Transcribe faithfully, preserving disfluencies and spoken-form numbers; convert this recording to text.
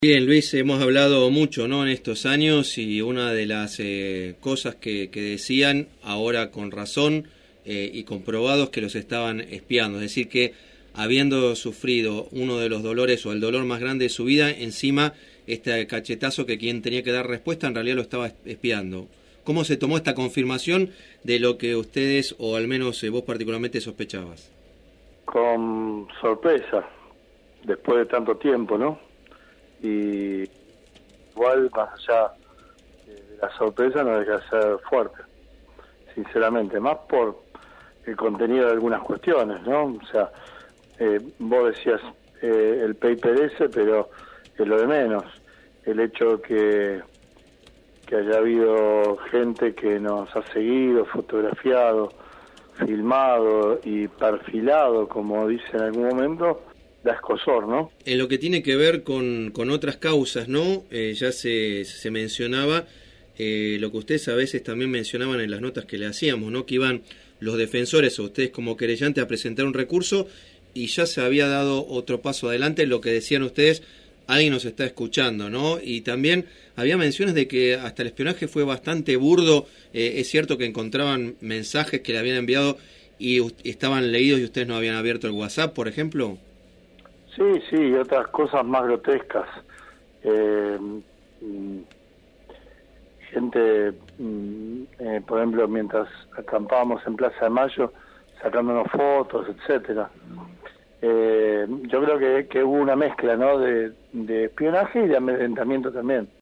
Bien, Luis, hemos hablado mucho, ¿no?, en estos años, y una de las eh, cosas que, que decían, ahora con razón eh, y comprobados, que los estaban espiando. Es decir, que habiendo sufrido uno de los dolores o el dolor más grande de su vida, encima este cachetazo que quien tenía que dar respuesta en realidad lo estaba espiando. ¿Cómo se tomó esta confirmación de lo que ustedes, o al menos eh, vos particularmente, sospechabas? Con sorpresa, después de tanto tiempo, ¿no? Y igual, más allá de la sorpresa, no deja de ser fuerte, sinceramente, más por el contenido de algunas cuestiones, ¿no? O sea, eh, vos decías eh, el paper ese, pero es lo de menos, el hecho que, que haya habido gente que nos ha seguido, fotografiado, filmado y perfilado, como dice en algún momento, da escozor, ¿no? En lo que tiene que ver con, con otras causas, ¿no? Eh, ya se, se mencionaba eh, lo que ustedes a veces también mencionaban en las notas que le hacíamos, ¿no? Que iban los defensores o ustedes como querellantes a presentar un recurso y ya se había dado otro paso adelante. Lo que decían ustedes, alguien nos está escuchando, ¿no? Y también había menciones de que hasta el espionaje fue bastante burdo. Eh, es cierto que encontraban mensajes que le habían enviado y estaban leídos y ustedes no habían abierto el WhatsApp, por ejemplo. Sí, sí, y otras cosas más grotescas. Eh, gente, eh, por ejemplo, mientras acampábamos en Plaza de Mayo, sacándonos fotos, etcétera. Eh, yo creo que, que hubo una mezcla, ¿no?, de, de espionaje y de amedrentamiento también.